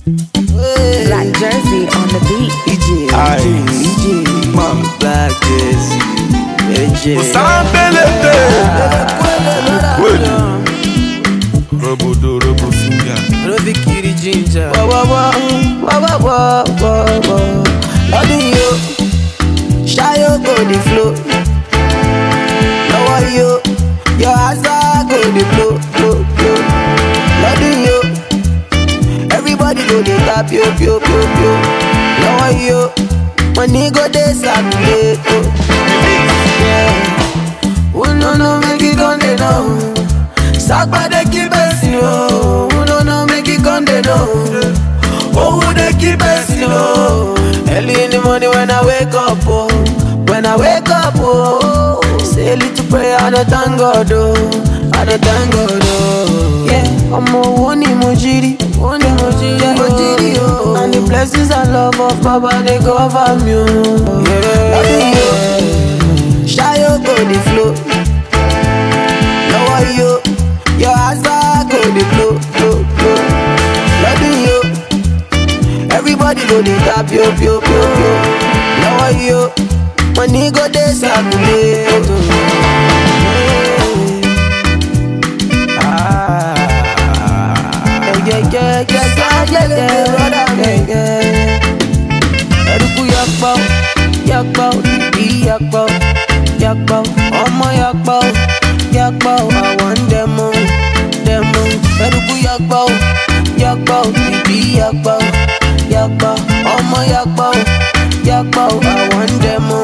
Black Jersey on the beat. EJ, Mom, Black Jersey, EJ. Robo finger. Robi Kiri Ginger. Loving you, shy you go the flow. Love you, your eyes go the flow. Loving you, everybody go the tap yo. Love you, money go the circulate. Oh no, make it on the now. Sakpa de keep us no. No, make it on the now. Oh, they keep us no. Early in the morning when I wake up, oh. Say a little prayer and I thank God, oh. Yeah, I'm a one mojiri, oh. And the blessings and love of Baba, they cover me, oh. Yeah, shy you go the flow. Love you, your eyes go the flow. Loving you, everybody go the tap yo. Love you, money go the circulate. Eruku yakpo, ọmọ yakpo, I want demo. Eruku yakpo, bibi yakpo, ọmọ yakpo, I want demo.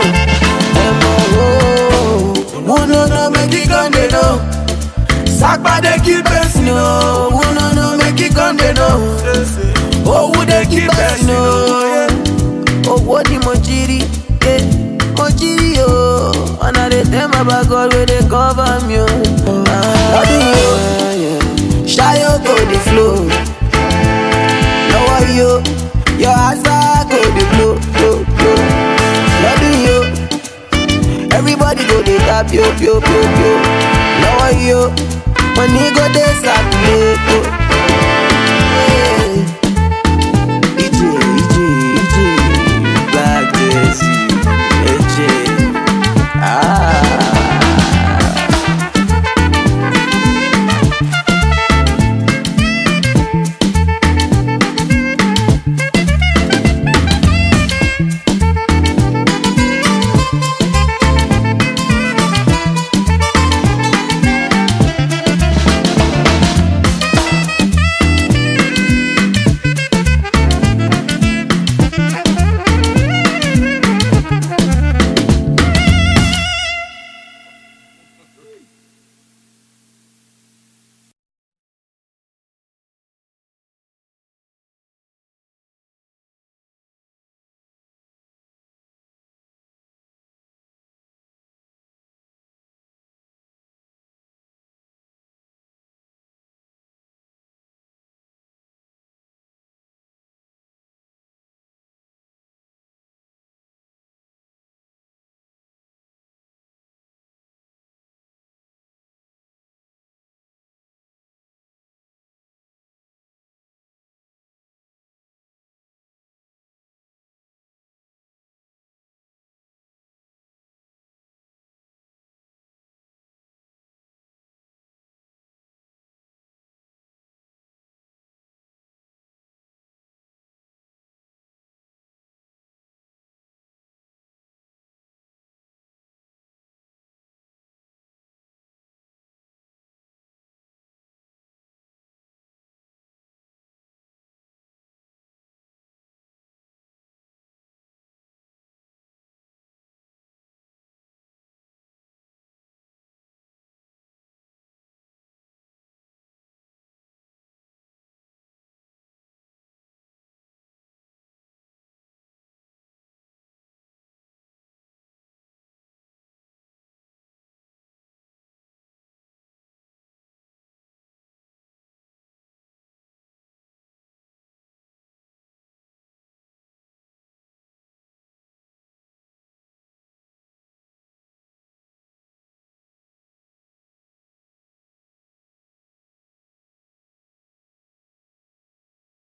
Oh, no, make it come they know. Sakpa they keep us no. No, make it come they know. Oh, would they keep us no? Oh, what the mojiri, yeah, mojiri oh. And I dey tell my bad God where they cover me oh. Shy you go the flow. Love you, your eyes go the flow. Loving you, everybody go the tap yo. Love you, money go the circulate.